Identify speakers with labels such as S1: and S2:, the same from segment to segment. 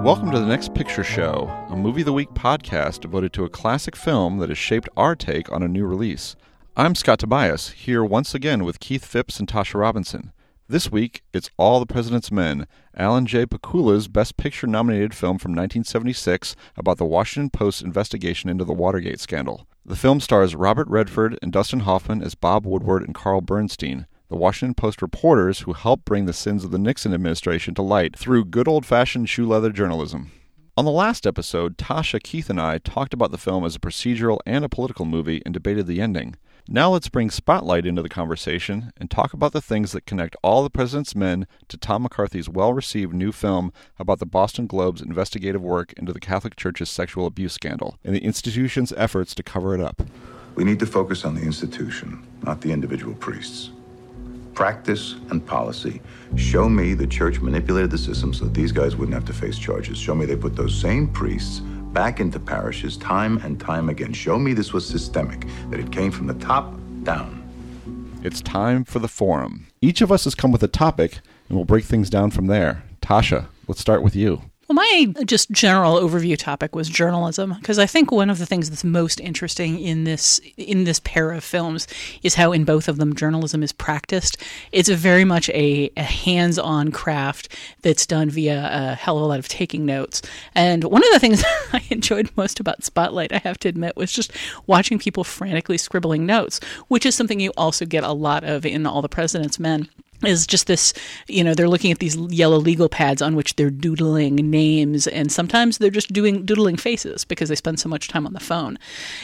S1: Welcome to The Next Picture Show, a Movie of the Week podcast devoted to a classic film that has shaped our take on a new release. I'm Scott Tobias, here once again with Keith Phipps and Tasha Robinson. This week, it's All the President's Men, Alan J. Pakula's Best Picture-nominated film from 1976 about the Washington Post's investigation into the Watergate scandal. The film stars Robert Redford and Dustin Hoffman as Bob Woodward and Carl Bernstein, the Washington Post reporters who helped bring the sins of the Nixon administration to light through good old-fashioned shoe-leather journalism. On the last episode, Tasha, Keith, and I talked about the film as a procedural and a political movie and debated the ending. Now let's bring Spotlight into the conversation and talk about the things that connect All the President's Men to Tom McCarthy's well-received new film about the Boston Globe's investigative work into the Catholic Church's sexual abuse scandal and the institution's efforts to cover it up.
S2: We need to focus on the institution, not the individual priests. Practice and policy. Show me the church manipulated the system so that these guys wouldn't have to face charges. Show me they put those same priests back into parishes time and time again. Show me this was systemic, that it came from the top down.
S1: It's time for the forum. Each of us has come with a topic, and we'll break things down from there. Tasha, let's start with you.
S3: Well, my just general overview topic was journalism, because I think one of the things that's most interesting in this pair of films is how in both of them journalism is practiced. It's very much a hands-on craft that's done via a hell of a lot of taking notes. And one of the things I enjoyed most about Spotlight, I have to admit, was just watching people frantically scribbling notes, which is something you also get a lot of in All the President's Men. Is just this, they're looking at these yellow legal pads on which they're doodling names, and sometimes they're just doodling faces because they spend so much time on the phone.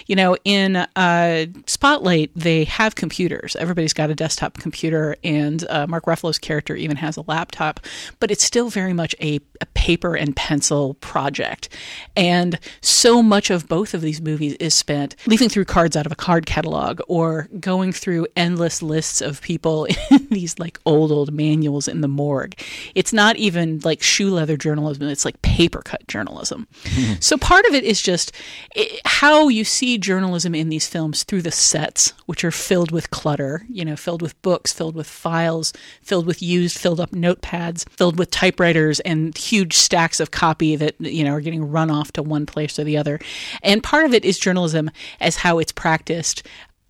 S3: In Spotlight, they have computers. Everybody's got a desktop computer, and Mark Ruffalo's character even has a laptop, but it's still very much a paper and pencil project. And so much of both of these movies is spent leafing through cards out of a card catalog or going through endless lists of people in these old manuals in the morgue. It's not even like shoe leather journalism. It's like paper cut journalism. So part of it is just how you see journalism in these films through the sets, which are filled with clutter, filled with books, filled with files, filled with filled up notepads, filled with typewriters and huge stacks of copy that, are getting run off to one place or the other. And part of it is journalism as how it's practiced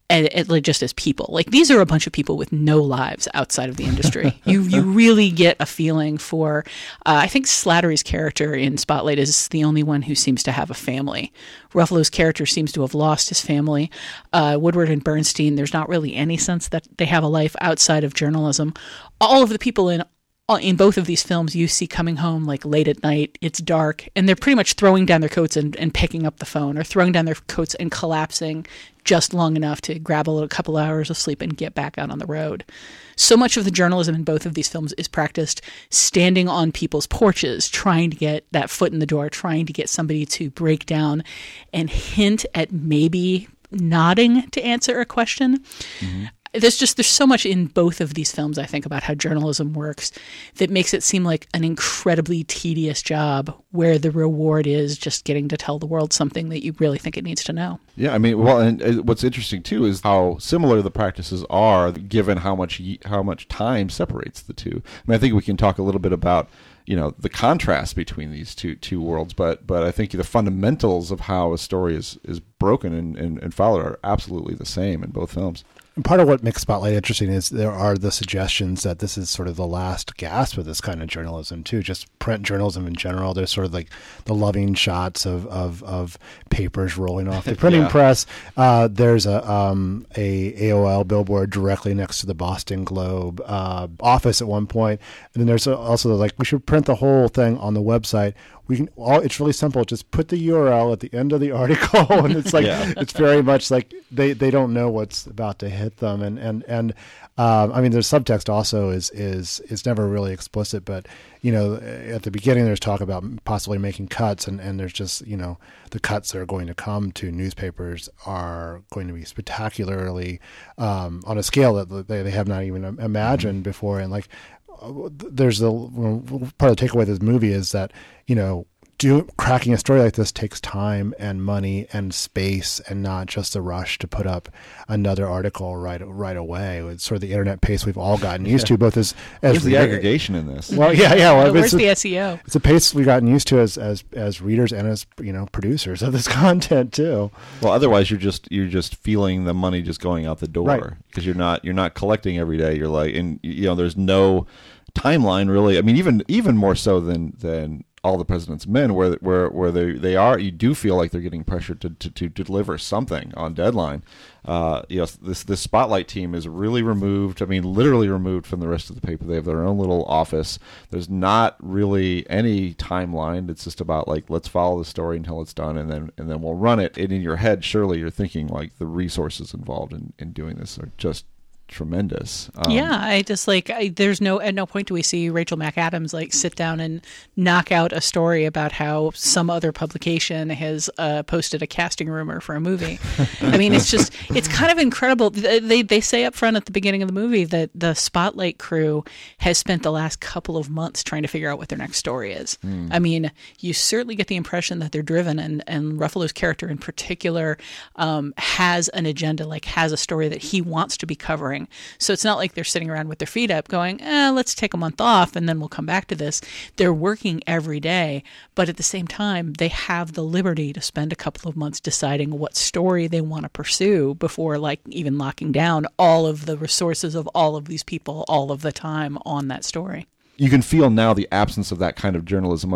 S3: just as people. These are a bunch of people with no lives outside of the industry. You really get a feeling for, I think Slattery's character in Spotlight is the only one who seems to have a family. Ruffalo's character seems to have lost his family. Woodward and Bernstein, there's not really any sense that they have a life outside of journalism. All of the people in both of these films you see coming home late at night, it's dark, and they're pretty much throwing down their coats and picking up the phone, or throwing down their coats and collapsing just long enough to grab a couple hours of sleep and get back out on the road. So much of the journalism in both of these films is practiced standing on people's porches, trying to get that foot in the door, trying to get somebody to break down and hint at maybe nodding to answer a question. Mm-hmm. There's so much in both of these films, I think, about how journalism works that makes it seem like an incredibly tedious job where the reward is just getting to tell the world something that you really think it needs to know.
S1: Yeah, and what's interesting, too, is how similar the practices are given how much time separates the two. I think we can talk a little bit about the contrast between these two worlds, but I think the fundamentals of how a story is broken and followed are absolutely the same in both films.
S4: And part of what makes Spotlight interesting is there are the suggestions that this is sort of the last gasp of this kind of journalism too, just print journalism in general. There's sort of the loving shots of papers rolling off the printing press. There's a AOL billboard directly next to the Boston Globe office at one point. And then there's also we should print the whole thing on the website. It's really simple. Just put the URL at the end of the article, and it's it's very much they don't know what's about to hit them. And there's subtext also is never really explicit, but at the beginning there's talk about possibly making cuts, and there's just the cuts that are going to come to newspapers are going to be spectacularly on a scale that they have not even imagined before, and there's part of the takeaway of this movie is that cracking a story like this takes time and money and space, and not just a rush to put up another article right away. It's sort of the internet pace we've all gotten used to, both as
S1: There's the aggregation in this.
S4: Well, yeah. Well,
S3: where's the SEO?
S4: It's a pace we've gotten used to as readers and as producers of this content too.
S1: Well, otherwise you're just feeling the money just going out the door, because you're not collecting every day. You're like, and there's no timeline really. I mean, even more so than All the President's Men, where they are, you do feel like they're getting pressured to deliver something on deadline. This Spotlight team is really removed. I mean, literally removed from the rest of the paper. They have their own little office. There's not really any timeline. It's just about like, let's follow the story until it's done, and then we'll run it. And in your head, surely you're thinking like the resources involved in doing this are just tremendous.
S3: I just there's at no point do we see Rachel McAdams like sit down and knock out a story about how some other publication has posted a casting rumor for a movie. I mean, it's kind of incredible. They say up front at the beginning of the movie that the Spotlight crew has spent the last couple of months trying to figure out what their next story is. I mean, you certainly get the impression that they're driven, and Ruffalo's character in particular has an agenda, like has a story that he wants to be covering. So it's not like they're sitting around with their feet up going, let's take a month off and then we'll come back to this. They're working every day, but at the same time, they have the liberty to spend a couple of months deciding what story they want to pursue before like even locking down all of the resources of all of these people all of the time on that story.
S1: You can feel now the absence of that kind of journalism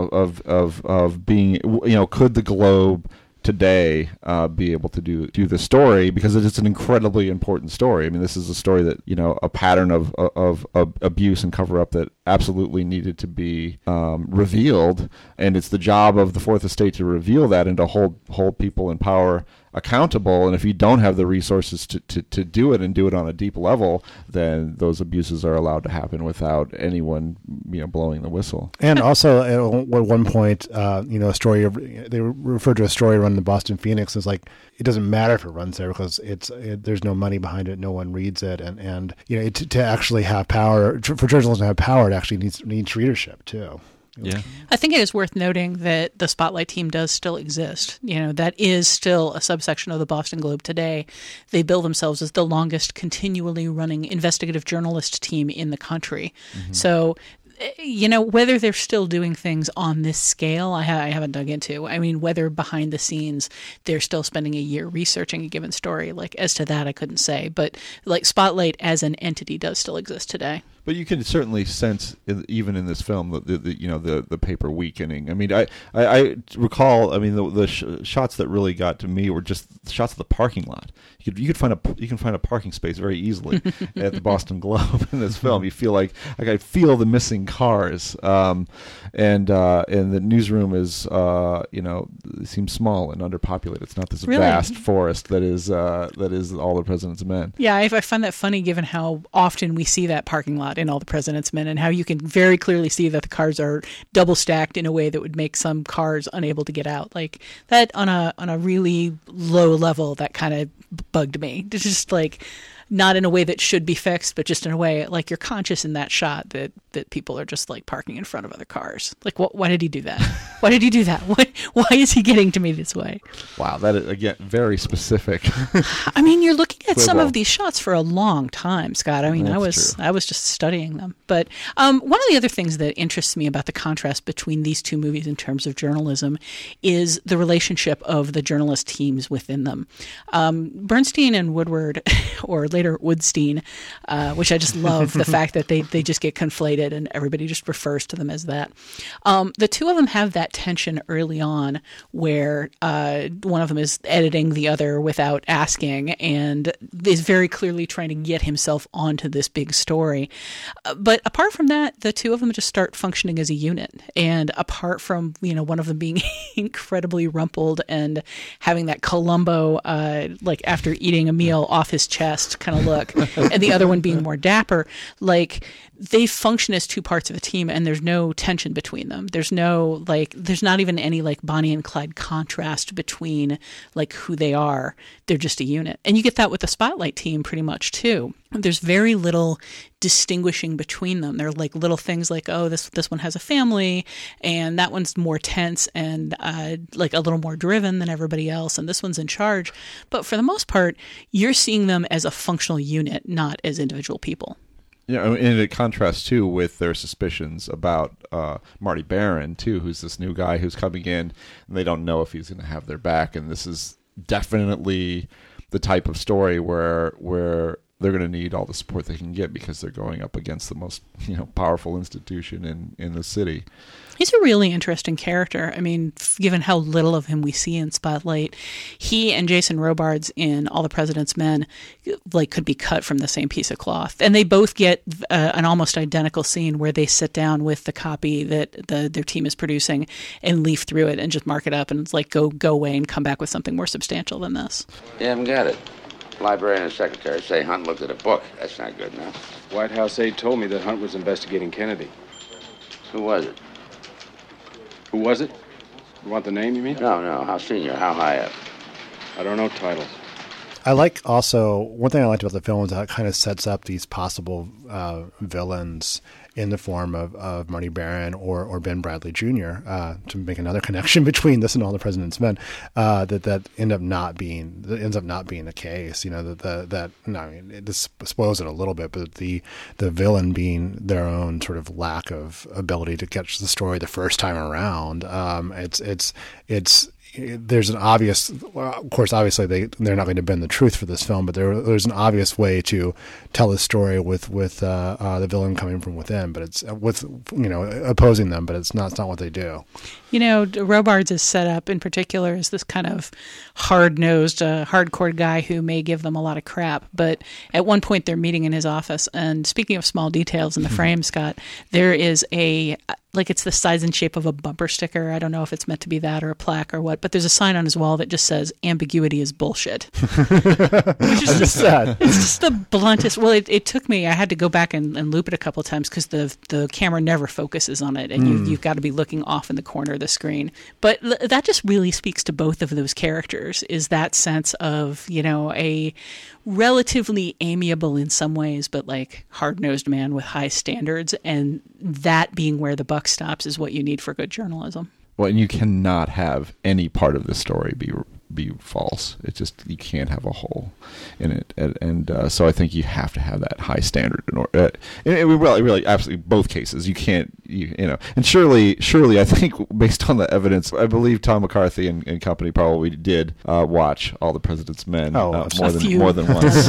S1: of being, could the Globe today be able to do the story, because it's an incredibly important story. I mean, this is a story that a pattern of abuse and cover up that absolutely needed to be revealed, and it's the job of the Fourth Estate to reveal that and to hold people in power accountable. And if you don't have the resources to do it and do it on a deep level, then those abuses are allowed to happen without anyone blowing the whistle.
S4: And also at one point, a story they referred to a story run in the Boston Phoenix as like, it doesn't matter if it runs there because there's no money behind it, no one reads it, and to actually have power, for journalism to have power, it actually needs readership too.
S1: Yeah.
S3: I think it is worth noting that the Spotlight team does still exist. That is still a subsection of the Boston Globe today. They bill themselves as the longest continually running investigative journalist team in the country. Mm-hmm. So, whether they're still doing things on this scale, I haven't dug into. I mean, whether behind the scenes they're still spending a year researching a given story, like as to that, I couldn't say. But like Spotlight as an entity does still exist today.
S1: But you can certainly sense, even in this film, the paper weakening. I mean, I recall. I mean, the shots that really got to me were just shots of the parking lot. You can find a parking space very easily at the Boston Globe in this film. You feel like I feel the missing cars, and the newsroom is it seems small and underpopulated. It's not this vast forest that is All the President's Men.
S3: Yeah, I find that funny given how often we see that parking lot in All the President's Men, and how you can very clearly see that the cars are double stacked in a way that would make some cars unable to get out. Like that on a really low level, that kind of bugged me. It's just like not in a way that should be fixed, but just in a way like you're conscious in that shot that people are just like parking in front of other cars. Like, why did he do that? Why did he do that? Why is he getting to me this way?
S1: Wow, that is, again, very specific.
S3: I mean, you're looking at some of these shots for a long time, Scott. I mean, I was just studying them. But one of the other things that interests me about the contrast between these two movies in terms of journalism is the relationship of the journalist teams within them. Bernstein and Woodward, or later Woodstein, which I just love the fact that they just get conflated and everybody just refers to them as that. The two of them have that tension early on where one of them is editing the other without asking and is very clearly trying to get himself onto this big story. But apart from that, the two of them just start functioning as a unit. And apart from, one of them being incredibly rumpled and having that Columbo, like after eating a meal off his chest kind of look, and the other one being more dapper, like they function as two parts of a team, and there's no tension between them. There's not even any like Bonnie and Clyde contrast between like who they are. They're just a unit. And you get that with the Spotlight team pretty much too. There's very little distinguishing between them. They're like little things like, oh, this one has a family, and that one's more tense and like a little more driven than everybody else, and this one's in charge. But for the most part, you're seeing them as a functional unit, not as individual people.
S1: Yeah, and it contrasts too with their suspicions about Marty Baron too, who's this new guy who's coming in, and they don't know if he's going to have their back. And this is definitely the type of story where they're going to need all the support they can get because they're going up against the most powerful institution in the city.
S3: He's a really interesting character. I mean, given how little of him we see in Spotlight, he and Jason Robards in All the President's Men could be cut from the same piece of cloth. And they both get an almost identical scene where they sit down with the copy that their team is producing and leaf through it and just mark it up, and it's like, go away and come back with something more substantial than this.
S5: You haven't got it. Librarian and secretary say Hunt looked at a book. That's not good enough.
S6: White House aide told me that Hunt was investigating Kennedy.
S5: Who was it?
S6: Who was it? You want the name, you mean?
S5: No. How senior? How high up?
S6: I don't know titles.
S4: I like also, one thing I liked about the film is how it kind of sets up these possible villains in the form of Marty Baron or Ben Bradley Jr. To make another connection between this and All the President's Men, that ends up not being the case. This spoils it a little bit, but the villain being their own sort of lack of ability to catch the story the first time around. There's an obvious, of course, obviously they're not going to bend the truth for this film, but there's an obvious way to tell the story with the villain coming from within, but it's with opposing them, but it's not what they do.
S3: Robards is set up in particular as this kind of hard-nosed, hardcore guy who may give them a lot of crap, but at one point they're meeting in his office, and speaking of small details in the frame, Scott, there is it's the size and shape of a bumper sticker. I don't know if it's meant to be that or a plaque or what, but there's a sign on his wall that just says ambiguity is bullshit. Which is just sad. It's just the bluntest. Well, it took me, I had to go back and loop it a couple of times because the camera never focuses on it, and you've got to be looking off in the corner of the screen. But that just really speaks to both of those characters, is that sense of, a relatively amiable in some ways, but like hard-nosed man with high standards, and that being where the buck stops is what you need for good journalism.
S1: Well, and you cannot have any part of the story be false. It's just, you can't have a hole in it, and so I think you have to have that high standard in order. Really, absolutely, both cases. You can't, and surely, I think based on the evidence, I believe Tom McCarthy and company probably did watch All the President's Men more than once,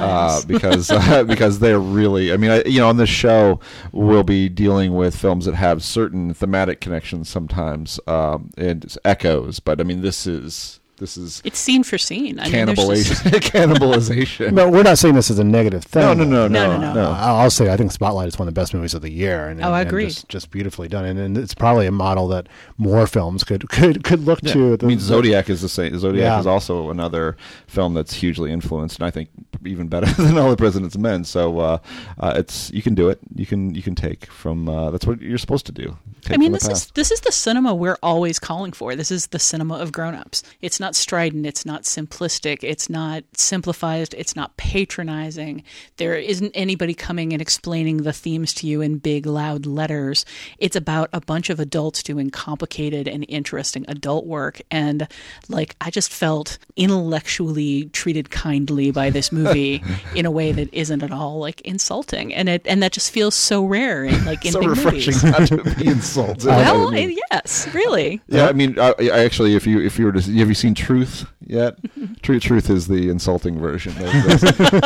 S1: because they're really. I mean, on this show we'll be dealing with films that have certain thematic connections sometimes, and echoes. But I mean, this is
S3: it's scene for scene.
S1: Cannibalization.
S4: No, we're not saying this is a negative thing.
S3: No.
S4: I'll say I think Spotlight is one of the best movies of the year. And
S3: I agree.
S4: And just beautifully done, and it's probably a model that more films could look to.
S1: Zodiac is the same. Zodiac is also another film that's hugely influenced, and I think even better than All the President's Men. So you can do it. You can take from that's what you're supposed to do.
S3: This is the cinema we're always calling for. This is the cinema of grown-ups. It's not strident, it's not simplistic, it's not simplified, it's not patronizing. There isn't anybody coming and explaining the themes to you in big, loud letters. It's about a bunch of adults doing complicated and interesting adult work. And I just felt intellectually treated kindly by this movie in a way that isn't at all insulting. And that just feels so rare in
S1: so
S3: big
S1: refreshing
S3: movies.
S1: Not to be insulted.
S3: Well, yes, really.
S1: Yeah, I mean, I actually, if you were to, have you seen Truth yet? Truth is the insulting version of this.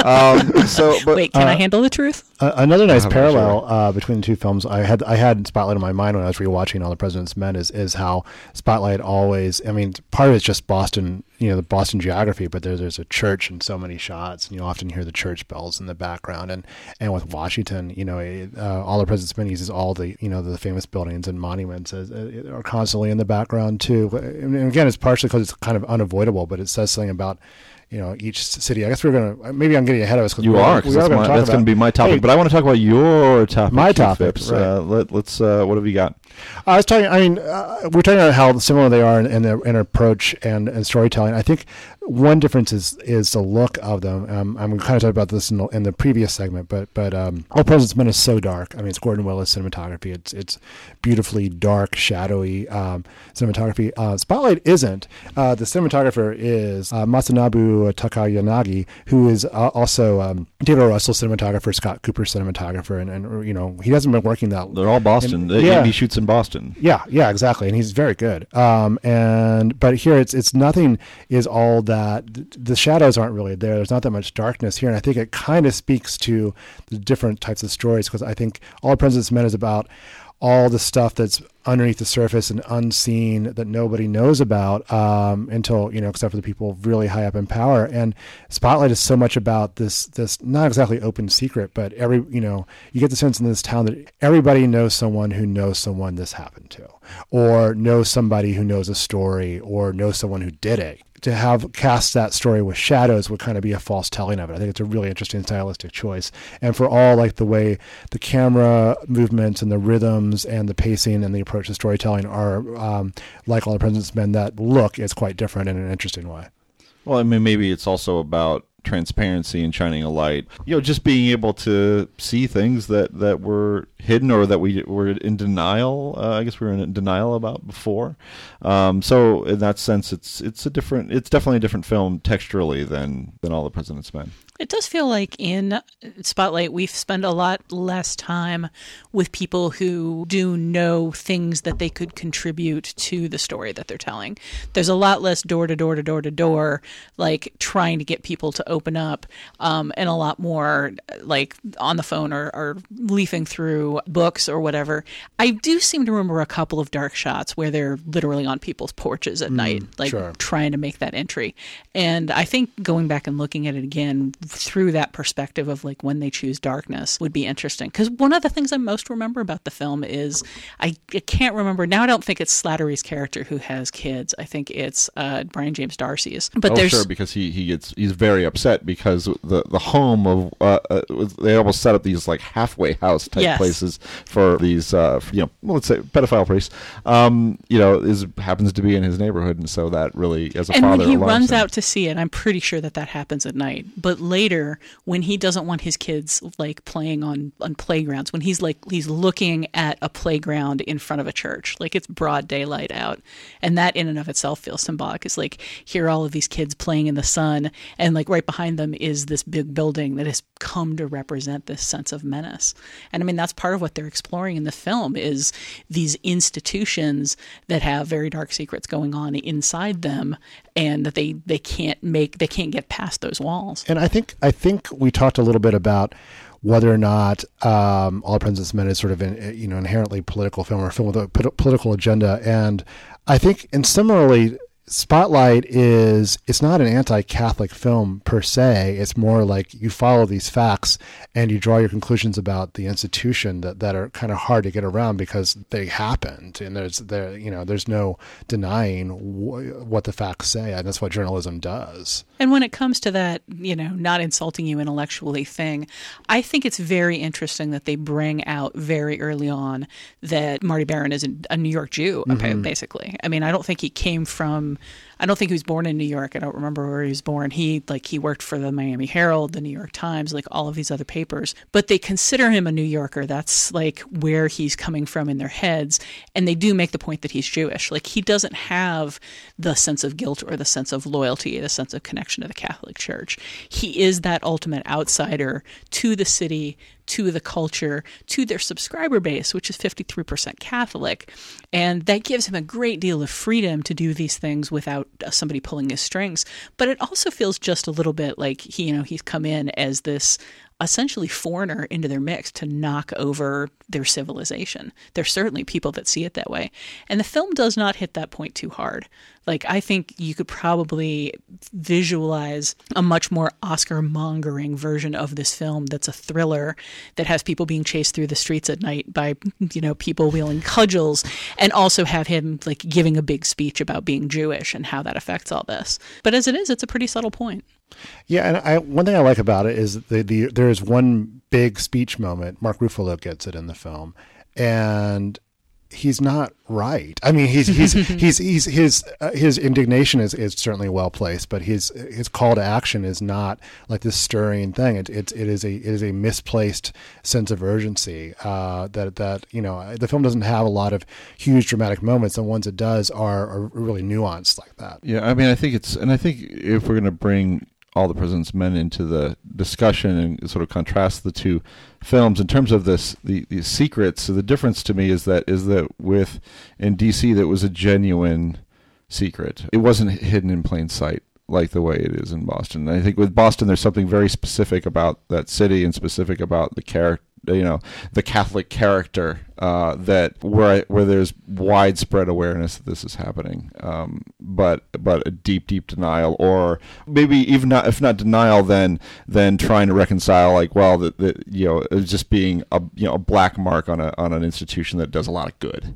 S3: Wait, can I handle the truth?
S4: Another nice parallel between the two films, I had Spotlight in my mind when I was rewatching All the President's Men, is how Spotlight always, I mean, part of it's just Boston, the Boston geography, but there's a church in so many shots, and you often hear the church bells in the background, and with Washington, All the President's Men uses all the the famous buildings and monuments are constantly in the background too. And again, it's partially because it's kind of unavoidable, but it says something about each city. I guess maybe I'm getting ahead of us.
S1: You are, because that's going to be my topic. But I want to talk about your topic.
S4: My topic.
S1: Phipps.
S4: Right.
S1: Let's. What have you got?
S4: I was talking. We're talking about how similar they are in approach and storytelling. I think one difference is the look of them. I'm kind of talking about this in the previous segment, but All President's Men is so dark. I mean, it's Gordon Willis cinematography. It's beautifully dark, shadowy cinematography. Spotlight isn't. The cinematographer is Masanobu Takayanagi, who is also David O. Russell cinematographer, Scott Cooper cinematographer, and he hasn't been working that.
S1: They're all Boston. Andy shoots in Boston.
S4: Yeah, exactly, and he's very good. But here it's nothing is all that. The shadows aren't really there. There's not that much darkness here, and I think it kind of speaks to the different types of stories, because I think All President's Men is about all the stuff that's underneath the surface and unseen that nobody knows about until, except for the people really high up in power. And Spotlight is so much about this not exactly open secret, but you get the sense in this town that everybody knows someone who knows someone this happened to, or knows somebody who knows a story, or knows someone who did it. To have cast that story with shadows would kind of be a false telling of it. I think it's a really interesting stylistic choice. And for all the way the camera movements and the rhythms and the pacing and the approach to storytelling are like All the President's Men, that look is quite different in an interesting way.
S1: Well, I mean, maybe it's also about transparency and shining a light. Just being able to see things that were hidden or that we were in denial. I guess we were in denial about before. So in that sense, it's definitely a different film texturally than All the President's Men.
S3: It does feel like in Spotlight we've spent a lot less time with people who do know things that they could contribute to the story that they're telling. There's a lot less door to door, like trying to get people to open up, and a lot more like on the phone or leafing through books or whatever. I do seem to remember a couple of dark shots where they're literally on people's porches at night, trying to make that entry. And I think going back and looking at it again through that perspective of like when they choose darkness would be interesting. Because one of the things I most remember about the film is I can't remember now. I don't think it's Slattery's character who has kids. I think it's Brian James D'Arcy's. But
S1: sure, because he's very upset because the home of they almost set up these like halfway house type places for these let's say pedophile priests. Happens to be in his neighborhood, and so that really as a father.
S3: And when he runs out to see it, I'm pretty sure that happens at night. But later, when he doesn't want his kids like playing on playgrounds, when he's looking at a playground in front of a church, like it's broad daylight out, and that in and of itself feels symbolic. It's like here are all of these kids playing in the sun, and like right behind them is this big building that has come to represent this sense of menace. And I mean that's part of what they're exploring in the film is these institutions that have very dark secrets going on inside them, and that they can't get past those walls.
S4: And I think we talked a little bit about whether or not All the President's Men is sort of an inherently political film or a film with a political agenda. And I think, and similarly, Spotlight it's not an anti-Catholic film per se. It's more like you follow these facts and you draw your conclusions about the institution that are kind of hard to get around because they happened, and there's no denying what the facts say, and that's what journalism does.
S3: And when it comes to that, not insulting you intellectually thing, I think it's very interesting that they bring out very early on that Marty Baron is a New York Jew, basically. I mean, I don't think he was born in New York. I don't remember where he was born. He worked for the Miami Herald, the New York Times, like all of these other papers. But they consider him a New Yorker. That's like where he's coming from in their heads. And they do make the point that he's Jewish. Like he doesn't have the sense of guilt or the sense of loyalty, the sense of connection to the Catholic Church. He is that ultimate outsider to the city, to the culture, to their subscriber base, which is 53% Catholic. And that gives him a great deal of freedom to do these things without somebody pulling his strings. But it also feels just a little bit like he's come in as this essentially foreigner into their mix to knock over their civilization. There's certainly people that see it that way. And the film does not hit that point too hard. Like, I think you could probably visualize a much more Oscar-mongering version of this film that's a thriller that has people being chased through the streets at night by, people wielding cudgels, and also have him, like, giving a big speech about being Jewish and how that affects all this. But as it is, it's a pretty subtle point.
S4: Yeah, and one thing I like about it is there is one big speech moment. Mark Ruffalo gets it in the film, and he's not right. I mean, his indignation is certainly well placed, but his call to action is not like this stirring thing. It is a misplaced sense of urgency. That the film doesn't have a lot of huge dramatic moments. The ones it does are really nuanced like that.
S1: Yeah, I mean, I think if we're going to bring All the President's Men into the discussion and sort of contrast the two films in terms of the secrets. So the difference to me is that with in DC, that was a genuine secret. It wasn't hidden in plain sight like the way it is in Boston. And I think with Boston, there's something very specific about that city and specific about the character. The Catholic character that where there's widespread awareness that this is happening, but a deep denial, or maybe even not, if not denial, then trying to reconcile, like, well, it's just being a black mark on an institution that does a lot of good.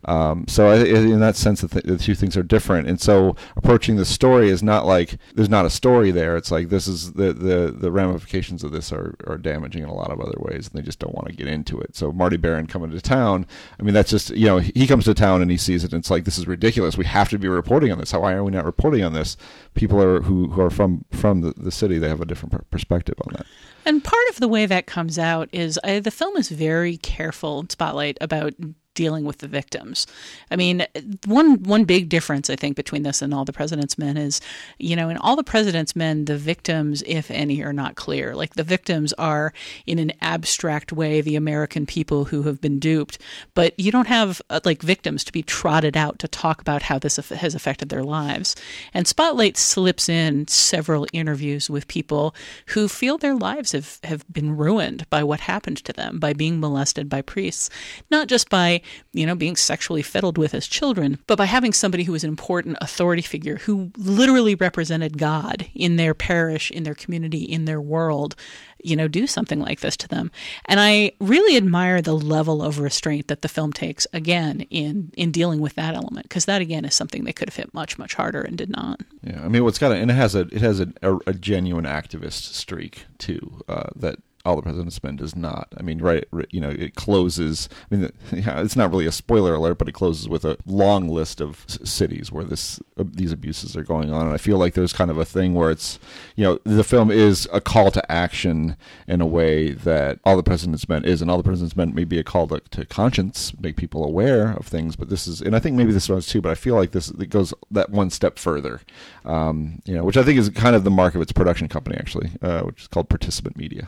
S1: So in that sense, the two things are different. And so approaching the story is not like there's not a story there. It's like this is the ramifications of this are damaging in a lot of other ways, and they just don't want to get into it. So Marty Baron coming to town, I mean, that's just, he comes to town and he sees it, and it's like, this is ridiculous. We have to be reporting on this. Why are we not reporting on this? People who are from the city, they have a different perspective on that.
S3: And part of the way that comes out is the film is very careful, Spotlight, about dealing with the victims. I mean, one big difference, I think, between this and All the President's Men is, in All the President's Men, the victims, if any, are not clear. Like, the victims are, in an abstract way, the American people who have been duped, but you don't have, victims to be trotted out to talk about how this has affected their lives. And Spotlight slips in several interviews with people who feel their lives have been ruined by what happened to them, by being molested by priests, not just by being sexually fiddled with as children, but by having somebody who was an important authority figure who literally represented God in their parish, in their community, in their world, do something like this to them. And I really admire the level of restraint that the film takes, again, in dealing with that element, because that, again, is something they could have hit much, much harder and did not. Yeah, I mean,
S1: it has a genuine activist streak too, that All the President's Men does not. I mean, right, it closes. I mean, it's not really a spoiler alert, but it closes with a long list of cities where these abuses are going on. And I feel like there's kind of a thing where it's, the film is a call to action in a way that All the President's Men is. And All the President's Men may be a call to conscience, make people aware of things. But this is, and I think maybe this was too, but I feel like it goes that one step further, which I think is kind of the mark of its production company, actually, which is called Participant Media.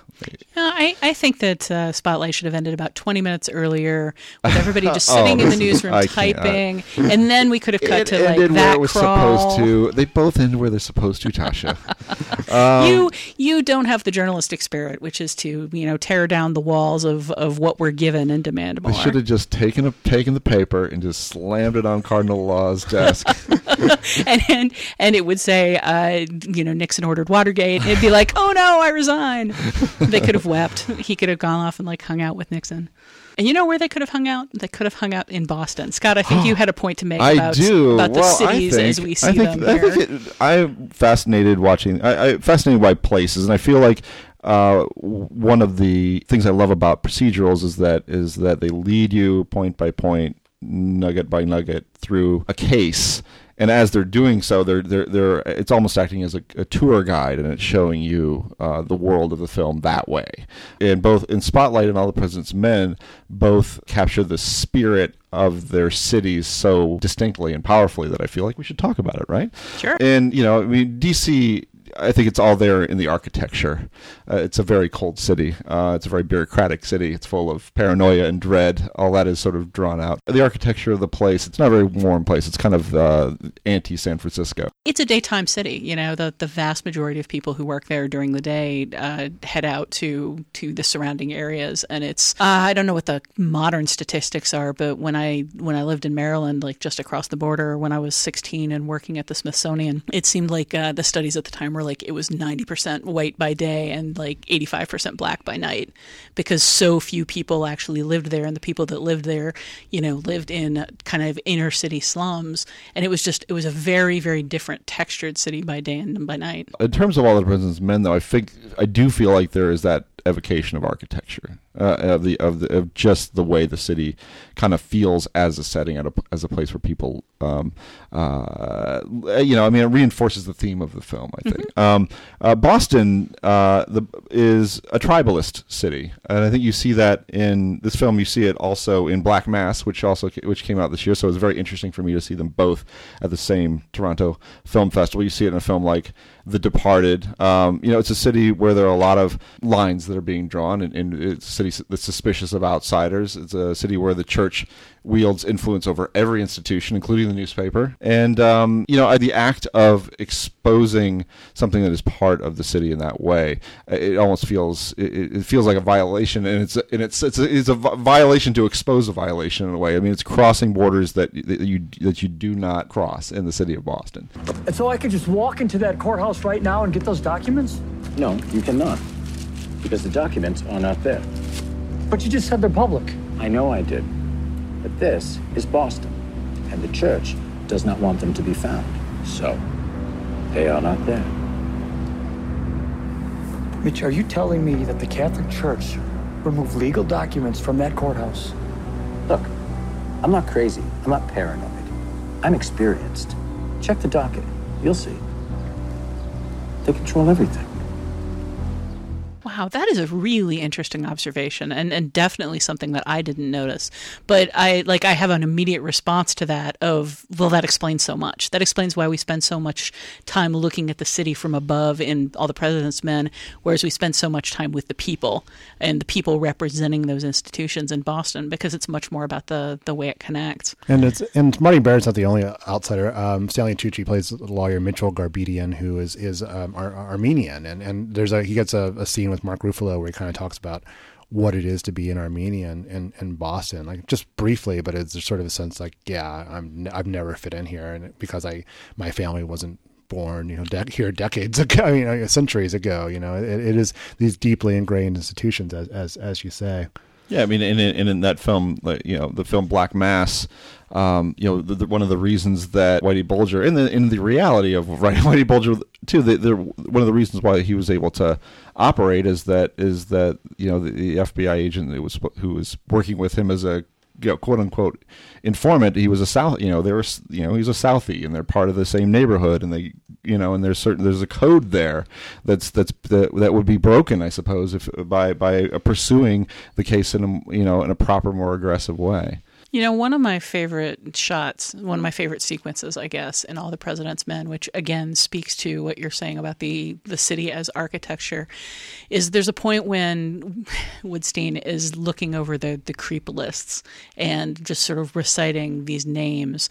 S3: I think that Spotlight should have ended about 20 minutes earlier with everybody just sitting in the newsroom typing, and then we could have cut to that where it was
S1: crawl. Supposed to. They both end where they're supposed to, Tasha.
S3: You don't have the journalistic spirit, which is to tear down the walls of what we're given and demand more.
S1: They should have just taken the paper and just slammed it on Cardinal Law's desk.
S3: and it would say Nixon ordered Watergate. It'd be like, oh no, I resign. They could have wept. He could have gone off and hung out with Nixon. And you know where they could have hung out? They could have hung out in Boston. Scott, I think you had a point to make about the cities as we see them here.
S1: I'm fascinated I'm fascinated by places, and I feel like one of the things I love about procedurals is that they lead you point by point, nugget by nugget through a case. And as they're doing so, they're it's almost acting as a tour guide, and it's showing you the world of the film that way. And both in Spotlight and All the President's Men, both capture the spirit of their cities so distinctly and powerfully that I feel like we should talk about it, right?
S3: Sure.
S1: And DC I think it's all there in the architecture. It's a very cold city. It's a very bureaucratic city. It's full of paranoia and dread. All that is sort of drawn out. The architecture of the place, it's not a very warm place. It's kind of anti-San Francisco.
S3: It's a daytime city. The vast majority of people who work there during the day head out to the surrounding areas. And it's, I don't know what the modern statistics are, but when I lived in Maryland, like just across the border, when I was 16 and working at the Smithsonian, it seemed like the studies at the time were like it was 90% white by day and like 85% black by night, because so few people actually lived there, and the people that lived there, lived in kind of inner city slums, and it was a very, very different textured city by day and by night.
S1: In terms of All the President's Men, though, I do feel like there is that evocation of architecture, of just the way the city kind of feels as a setting, as a place where people, it reinforces the theme of the film, I think. Mm-hmm. Boston is a tribalist city, and I think you see that in this film. You see it also in Black Mass, which came out this year. So it was very interesting for me to see them both at the same Toronto Film Festival. You see it in a film like The Departed. It's a city where there are a lot of lines that are being drawn, and it's a city that's suspicious of outsiders. It's a city where the church wields influence over every institution, including the newspaper. And, the act of exposing something that is part of the city in that way, it almost feels, it feels like a violation, and it's a violation to expose a violation in a way. I mean, it's crossing borders that you do not cross in the city of Boston.
S7: And so I could just walk into that courthouse right now and get those documents?
S8: No, you cannot, because the documents are not there.
S7: But you just said they're public.
S8: I know I did. But this is Boston, and the church does not want them to be found. So, they are not there.
S7: Mitch, are you telling me that the Catholic Church removed legal documents from that courthouse?
S8: Look, I'm not crazy. I'm not paranoid. I'm experienced. Check the docket. You'll see. They control everything.
S3: Wow, that is a really interesting observation, and definitely something that I didn't notice. But I have an immediate response to that of, well, that explains so much. That explains why we spend so much time looking at the city from above in All the President's Men, whereas we spend so much time with the people and the people representing those institutions in Boston, because it's much more about the way it connects.
S4: And Marty Baird's not the only outsider. Stanley Tucci plays lawyer Mitchell Garbedian, who is Armenian, and he gets a scene with Mark Ruffalo where he kind of talks about what it is to be an Armenian in Boston, like just briefly, but it's sort of a sense like, yeah, I've never fit in here, and because my family wasn't born, here decades ago, centuries ago, it is these deeply ingrained institutions, as you say.
S1: Yeah, I mean, in that film, the film Black Mass, one of the reasons that Whitey Bulger, in the reality of Whitey Bulger too, one of the reasons why he was able to operate is that the FBI agent who was working with him as a quote unquote informant, he was a South, he's a Southie, and they're part of the same neighborhood, and they, and there's a code there that would be broken, I suppose, if by pursuing the case in a proper, more aggressive way.
S3: One of my favorite shots, one of my favorite sequences, I guess, in All the President's Men, which again speaks to what you're saying about the city as architecture, is there's a point when Woodstein is looking over the creep lists and just sort of reciting these names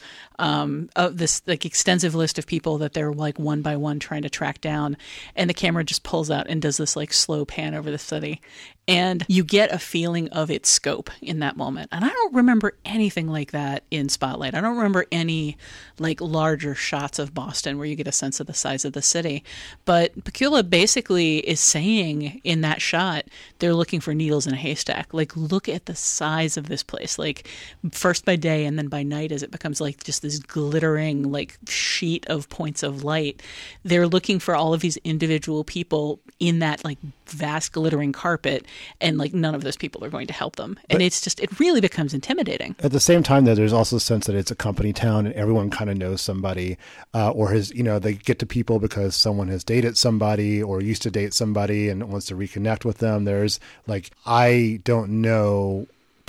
S3: of this like extensive list of people that they're like one by one trying to track down, and the camera just pulls out and does this like slow pan over the city. And you get a feeling of its scope in that moment. And I don't remember anything like that in Spotlight. I don't remember any like larger shots of Boston where you get a sense of the size of the city. But Pakula basically is saying in that shot, they're looking for needles in a haystack. Like, look at the size of this place. Like, first by day and then by night as it becomes like just this glittering like sheet of points of light. They're looking for all of these individual people in that like vast glittering carpet, and like none of those people are going to help them. And it really becomes intimidating.
S4: At the same time, though, there's also a sense that it's a company town and everyone kind of knows somebody, or they get to people because someone has dated somebody or used to date somebody and wants to reconnect with them. There's like, I don't know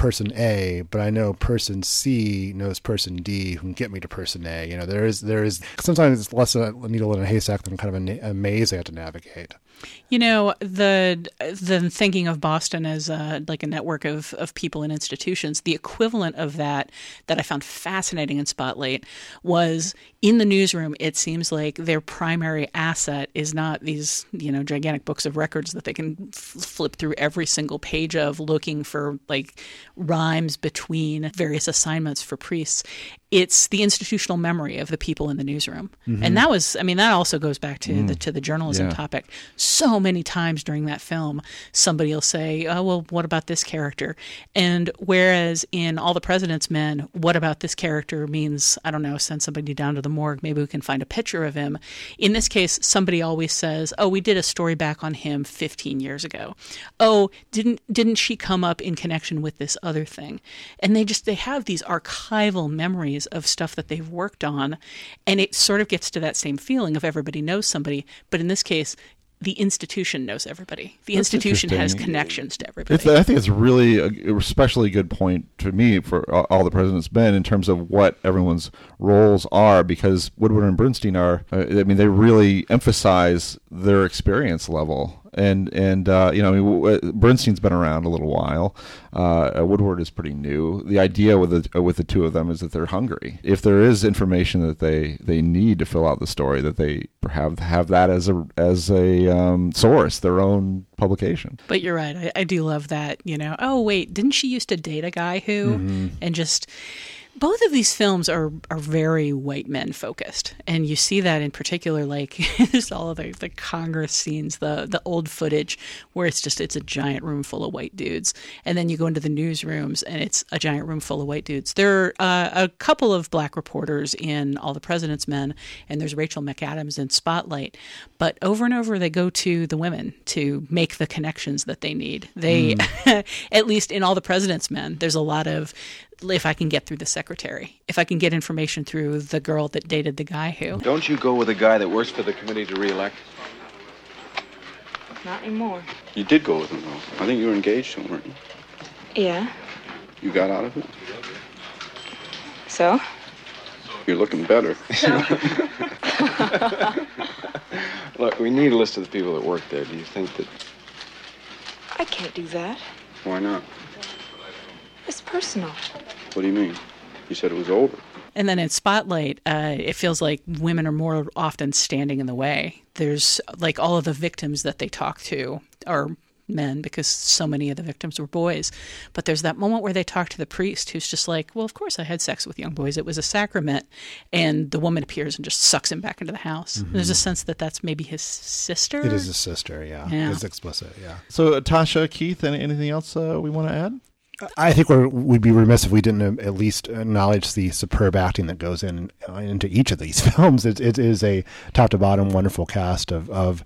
S4: person A, but I know person C knows person D who can get me to person A. You know, there is sometimes it's less a needle in a haystack than kind of a maze they have to navigate.
S3: You know, the thinking of Boston as like a network of people and institutions, the equivalent of that I found fascinating in Spotlight was in the newsroom. It seems like their primary asset is not these, you know, gigantic books of records that they can flip through every single page of looking for like rhymes between various assignments for priests. It's the institutional memory of the people in the newsroom. Mm-hmm. And that was, I mean, that also goes back to the journalism topic. So many times during that film, somebody will say, oh, well, what about this character? And whereas in All the President's Men, what about this character means, I don't know, send somebody down to the morgue, maybe we can find a picture of him. In this case, somebody always says, oh, we did a story back on him 15 years ago. Oh, didn't she come up in connection with this other thing? And they have these archival memories of stuff that they've worked on, and it sort of gets to that same feeling of everybody knows somebody, but in this case, the institution knows everybody. The institution has connections to everybody.
S1: I think it's really a especially good point to me for All the President's Men in terms of what everyone's roles are, because Woodward and Bernstein are, I mean, they really emphasize their experience level. And you know, Bernstein's been around a little while. Woodward is pretty new. The idea with the two of them is that they're hungry. If there is information that they need to fill out the story, that they have that as a source, their own publication.
S3: But you're right. I do love that. You know, oh wait, didn't she used to date a guy who? Mm-hmm. And just. Both of these films are very white men focused, and you see that in particular, like there's all of the Congress scenes, the old footage where it's a giant room full of white dudes, and then you go into the newsrooms and it's a giant room full of white dudes. There are a couple of black reporters in All the President's Men, and there's Rachel McAdams in Spotlight, but over and over they go to the women to make the connections that they need. They, at least in All the President's Men, there's a lot of, if I can get through the secretary, if I can get information through the girl that dated the guy who.
S6: Don't you go with a guy that works for the committee to re-elect?
S9: Not anymore.
S6: You did go with him, though. I think you were engaged to him, weren't you?
S9: Yeah.
S6: You got out of it?
S9: So?
S6: You're looking better. Look, we need a list of the people that work there. Do you think that...
S9: I can't do that.
S6: Why not?
S9: It's personal.
S6: What do you mean? You said it was over.
S3: And then in Spotlight, it feels like women are more often standing in the way. There's like all of the victims that they talk to are men because so many of the victims were boys. But there's that moment where they talk to the priest who's just like, well, of course I had sex with young boys. It was a sacrament. And the woman appears and just sucks him back into the house. Mm-hmm. There's a sense that that's maybe his sister.
S4: It is his sister, yeah. It's explicit, yeah.
S1: So Tasha, Keith, anything else we want to add?
S4: I think we'd be remiss if we didn't at least acknowledge the superb acting that goes into each of these films. It is a top to bottom wonderful cast of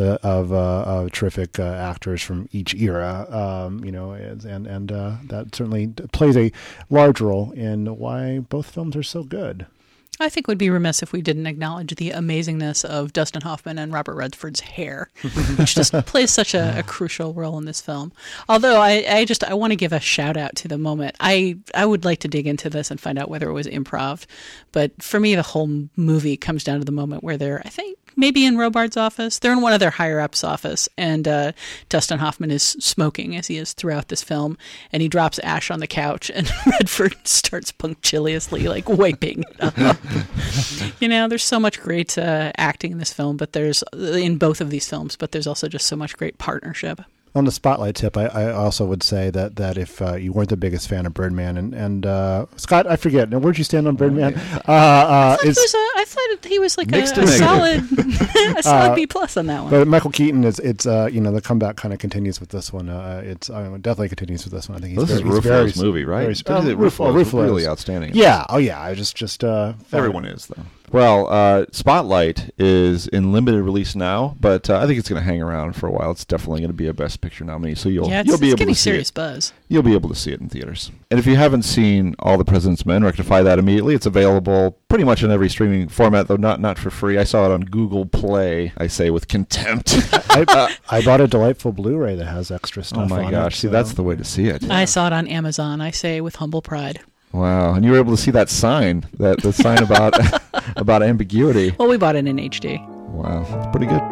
S4: terrific actors from each era, you know, and that certainly plays a large role in why both films are so good.
S3: I think we'd be remiss if we didn't acknowledge the amazingness of Dustin Hoffman and Robert Redford's hair, which just plays such a crucial role in this film. Although I want to give a shout out to the moment. I would like to dig into this and find out whether it was improv, but for me, the whole movie comes down to the moment where they're, I think, maybe in Robards' office. They're in one of their higher-ups' office, and Dustin Hoffman is smoking, as he is throughout this film, and he drops ash on the couch, and Redford starts punctiliously, like, wiping it up. You know, there's so much great acting in this film, but in both of these films, but there's also just so much great partnership.
S4: On the Spotlight tip, I also would say that if you weren't the biggest fan of Birdman, and Scott, I forget, now where'd you stand on Birdman?
S3: I thought he was like a solid B+ on that one.
S4: But Michael Keaton the comeback kind of continues with this one. It definitely continues with this one. I think
S1: this is Ruffalo's movie, right?
S4: Ruffalo
S1: really outstanding.
S4: Yeah. Oh yeah. I just
S1: everyone is though. Well, Spotlight is in limited release now, but I think it's going to hang around for a while. It's definitely going to be a Best Picture nominee, so you'll be able to see
S3: serious
S1: it.
S3: Buzz.
S1: You'll be able to see it in theaters. And if you haven't seen All the President's Men, rectify that immediately. It's available pretty much in every streaming format, though not for free. I saw it on Google Play, I say with contempt.
S4: I bought a delightful Blu-ray that has extra stuff on it.
S1: Oh my gosh, see, that's the way to see it.
S3: I saw it on Amazon, I say with humble pride.
S1: Wow, and you were able to see that sign, the sign about about ambiguity.
S3: Well, we bought it in HD.
S1: Wow, that's pretty good.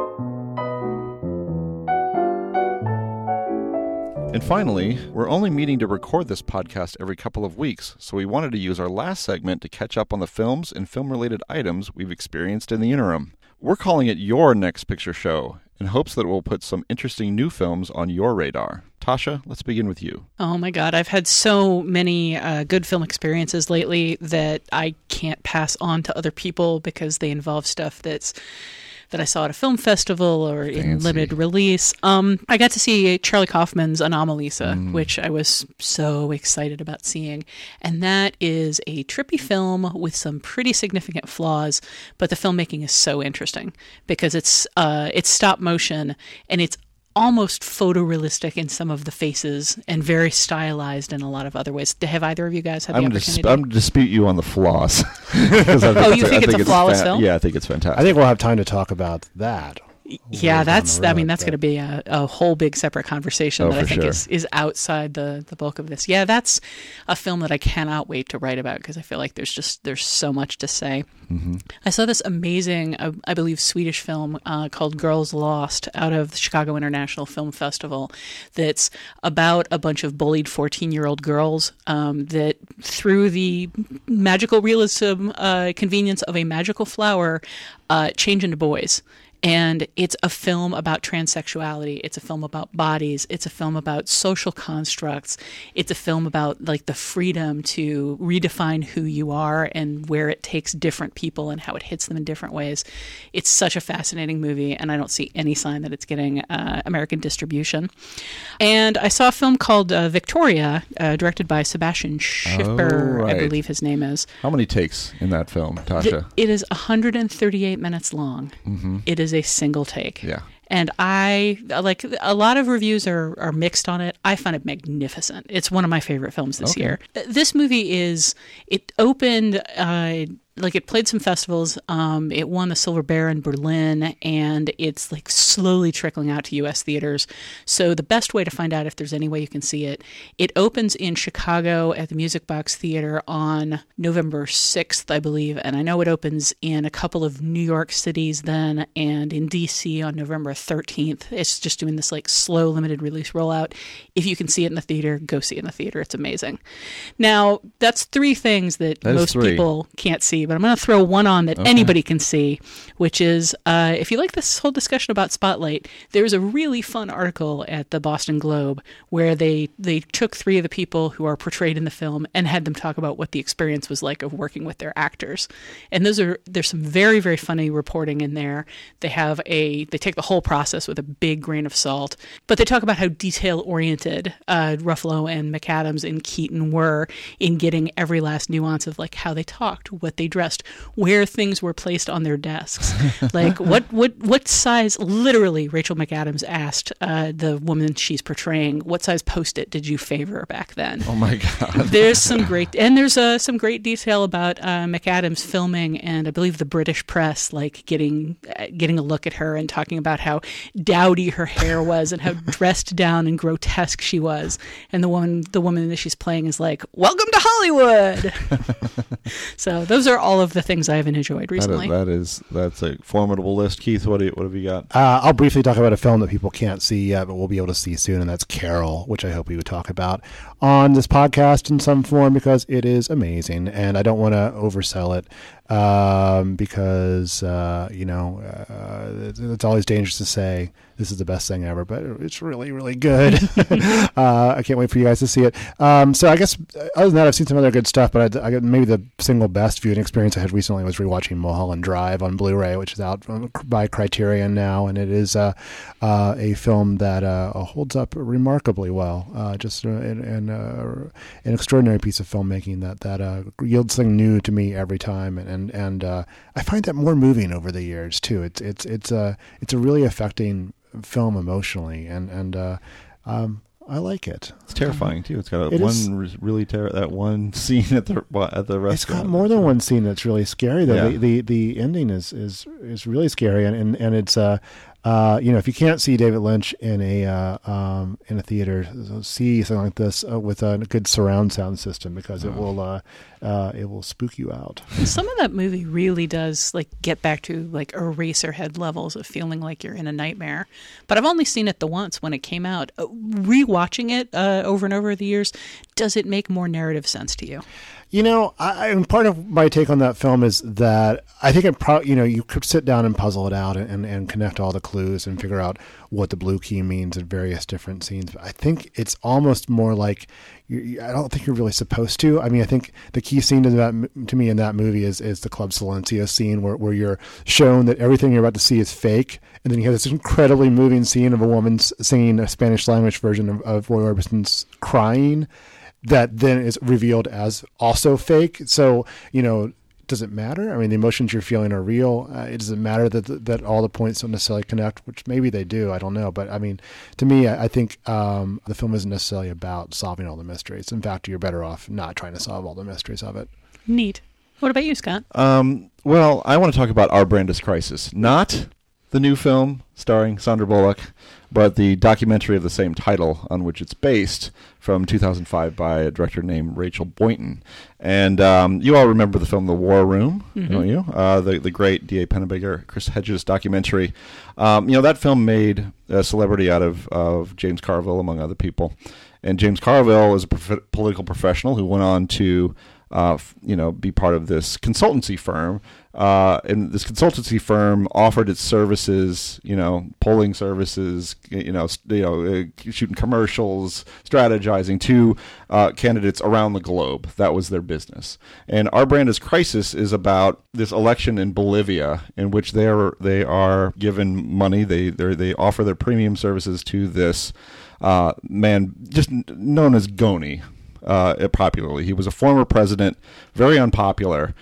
S1: And finally, we're only meeting to record this podcast every couple of weeks, so we wanted to use our last segment to catch up on the films and film-related items we've experienced in the interim. We're calling it Your Next Picture Show, in hopes that it will put some interesting new films on your radar. Tasha, let's begin with you.
S3: Oh my God, I've had so many good film experiences lately that I can't pass on to other people because they involve stuff that I saw at a film festival or in limited release. I got to see Charlie Kaufman's Anomalisa, which I was so excited about seeing. And that is a trippy film with some pretty significant flaws, but the filmmaking is so interesting because it's stop motion and it's almost photorealistic in some of the faces and very stylized in a lot of other ways. Have either of you guys had the opportunity?
S1: I'm going to dispute you on the flaws.
S3: You think it's a flawless film?
S1: Yeah, I think it's fantastic.
S4: I think we'll have time to talk about that.
S3: Yeah, that's going to be a whole big separate conversation that I think is outside the bulk of this. Yeah, that's a film that I cannot wait to write about because I feel like there's so much to say. Mm-hmm. I saw this amazing, I believe, Swedish film called Girls Lost out of the Chicago International Film Festival that's about a bunch of bullied 14-year-old girls that through the magical realism convenience of a magical flower change into boys. And it's a film about transsexuality. It's a film about bodies. It's a film about social constructs. It's a film about like the freedom to redefine who you are and where it takes different people and how it hits them in different ways. It's such a fascinating movie, and I don't see any sign that it's getting American distribution. And I saw a film called Victoria, directed by Sebastian Schiffer, I believe his name is.
S1: How many takes in that film, Tasha?
S3: It is 138 minutes long.
S1: Mm-hmm.
S3: It is a single take.
S1: Yeah.
S3: And I, like, a lot of reviews are mixed on it. I find it magnificent. It's one of my favorite films this year. This movie it opened, it played some festivals. It won the Silver Bear in Berlin, and it's like slowly trickling out to U.S. theaters. So the best way to find out if there's any way you can see it, it opens in Chicago at the Music Box Theater on November 6th, I believe. And I know it opens in a couple of New York cities then, and in D.C. on November 13th. It's just doing this like slow limited release rollout. If you can see it in the theater, go see it in the theater. It's amazing. Now, that's three things that most people can't see, but I'm going to throw one on that anybody can see, which is if you like this whole discussion about Spotlight, there's a really fun article at the Boston Globe where they took three of the people who are portrayed in the film and had them talk about what the experience was like of working with their actors. And there's some very, very funny reporting in there. They take the whole process with a big grain of salt, but they talk about how detail-oriented Ruffalo and McAdams and Keaton were in getting every last nuance of like how they talked, what they dressed, where things were placed on their desks, like what size. Literally, Rachel McAdams asked the woman she's portraying, "What size Post-it did you favor back then?"
S1: Oh my God!
S3: There's some great detail about McAdams filming, and I believe the British press like getting a look at her and talking about how dowdy her hair was and how dressed down and grotesque she was. And the woman that she's playing is like, "Welcome to Hollywood." So those are all of the things I haven't enjoyed recently.
S1: That's a formidable list. Keith, what have you got?
S4: I'll briefly talk about a film that people can't see yet, but we'll be able to see soon, and that's Carol, which I hope we would talk about on this podcast in some form because it is amazing, and I don't want to oversell it because it's always dangerous to say this is the best thing ever, but it's really, really good. I can't wait for you guys to see it. So I guess other than that, I've seen some other good stuff, but I maybe the single best viewing experience I had recently was rewatching Mulholland Drive on Blu-ray, which is out by Criterion now, and it is a film that holds up remarkably well. Just an extraordinary piece of filmmaking that yields something new to me every time, and and I find that more moving over the years too. It's a really affecting film emotionally, and I like it.
S1: It's terrifying too. It's got that one scene at the restaurant.
S4: It's got more than one scene that's really scary though. Yeah. The ending is really scary, and it's if you can't see David Lynch in a theater, see something like this with a good surround sound system, because it will spook you out.
S3: Some of that movie really does get back to Eraserhead levels of feeling like you're in a nightmare. But I've only seen it the once when it came out. Rewatching it over and over the years, does it make more narrative sense to you?
S4: And part of my take on that film is that I think you could sit down and puzzle it out and connect all the clues and figure out what the blue key means in various different scenes. But I think it's almost more like I don't think you're really supposed to. I mean, I think the key scene to me in that movie is the Club Silencio scene where you're shown that everything you're about to see is fake. And then you have this incredibly moving scene of a woman singing a Spanish language version of Roy Orbison's Crying, that then is revealed as also fake. So, does it matter? I mean, the emotions you're feeling are real. It doesn't matter that all the points don't necessarily connect, which maybe they do. I don't know. But I mean, to me, I think the film isn't necessarily about solving all the mysteries. In fact, you're better off not trying to solve all the mysteries of it.
S3: Neat. What about you, Scott?
S1: Well, I want to talk about Our Brand is Crisis. Not the new film starring Sandra Bullock, but the documentary of the same title on which it's based from 2005 by a director named Rachel Boynton. And you all remember the film The War Room, don't you? The great D.A. Pennebaker, Chris Hedges documentary. That film made a celebrity out of James Carville, among other people. And James Carville is a political professional who went on to be part of this consultancy firm. And this consultancy firm offered its services, polling services, shooting commercials, strategizing to candidates around the globe. That was their business. And Our Brand is Crisis is about this election in Bolivia, in which they are given money. They offer their premium services to this man, just known as Goni. Popularly, he was a former president, very unpopular,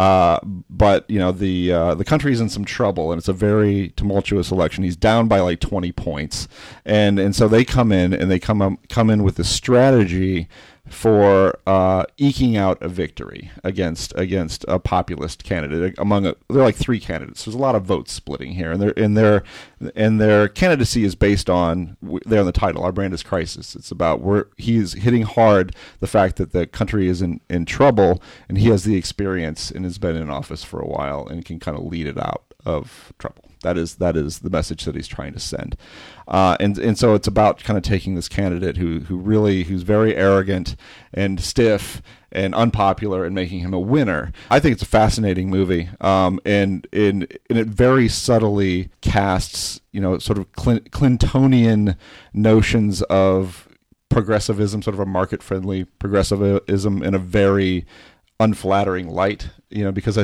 S1: but the country's in some trouble, and it's a very tumultuous election. He's down by 20 points, and so they come in with this strategy for eking out a victory against a populist candidate. There are 3 candidates. There's a lot of vote splitting here, and their candidacy is based on, they're on the title, Our Brand is Crisis. It's about where he's hitting hard the fact that the country is in trouble, and he has the experience and has been in office for a while and can kind of lead it out of trouble. That is the message that he's trying to send, and so it's about kind of taking this candidate who's very arrogant and stiff and unpopular and making him a winner. I think it's a fascinating movie, and it very subtly casts sort of Clintonian notions of progressivism, sort of a market-friendly progressivism, in a very unflattering light, because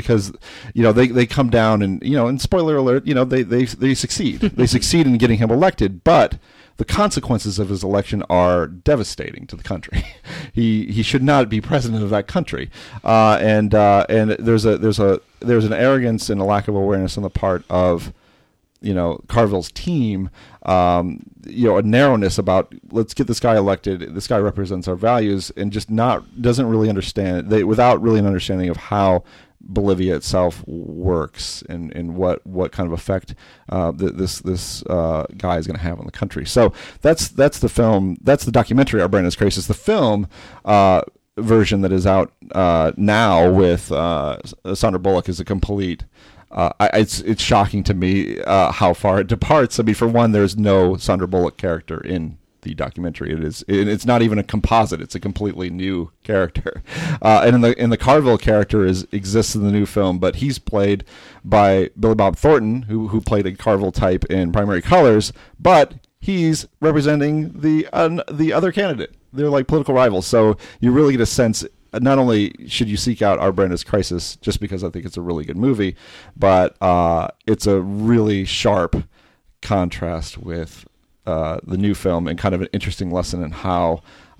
S1: they come down and spoiler alert, they succeed. They succeed in getting him elected, but the consequences of his election are devastating to the country. He should not be president of that country, and there's an arrogance and a lack of awareness on the part of Carville's team, a narrowness about, let's get this guy elected. This guy represents our values, and just doesn't really understand, without really an understanding of how Bolivia itself works and what kind of effect this guy is going to have on the country. So that's the film. That's the documentary, Our Brand is Crisis. The film version that is out now with Sandra Bullock is a complete. It's shocking to me how far it departs. I mean, for one, there's no Sandra Bullock character in the documentary. It's not even a composite. It's a completely new character. And in the Carville character exists in the new film, but he's played by Billy Bob Thornton, who played a Carville type in Primary Colors, but he's representing the other candidate. They're like political rivals. So you really get a sense. Not only should you seek out Our Brand is Crisis just because I think it's a really good movie, but it's a really sharp contrast with the new film, and kind of an interesting lesson in how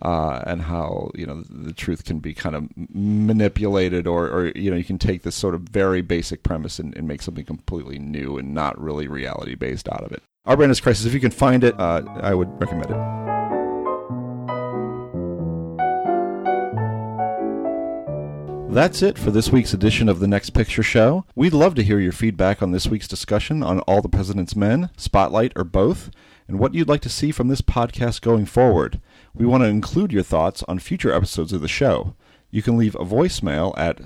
S1: the truth can be kind of manipulated, or you can take this sort of very basic premise and make something completely new and not really reality based out of it. Our Brand is Crisis. If you can find it, I would recommend it. That's it for this week's edition of The Next Picture Show. We'd love to hear your feedback on this week's discussion on All the President's Men, Spotlight, or both, and what you'd like to see from this podcast going forward. We want to include your thoughts on future episodes of the show. You can leave a voicemail at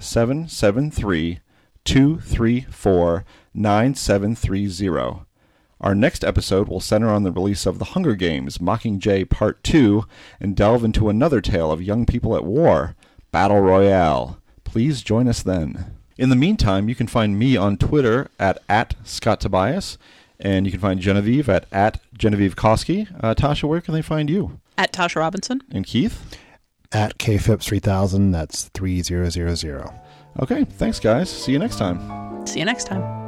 S1: 773-234-9730. Our next episode will center on the release of The Hunger Games, Mockingjay Part 2, and delve into another tale of young people at war, Battle Royale. Please join us then. In the meantime, you can find me on Twitter at Scott Tobias, and you can find Genevieve at Genevieve Koski. Tasha, where can they find you?
S3: At Tasha Robinson.
S1: And Keith?
S4: At KFIPS3000, that's 3000.
S1: Okay, thanks guys. See you next time.
S3: See you next time.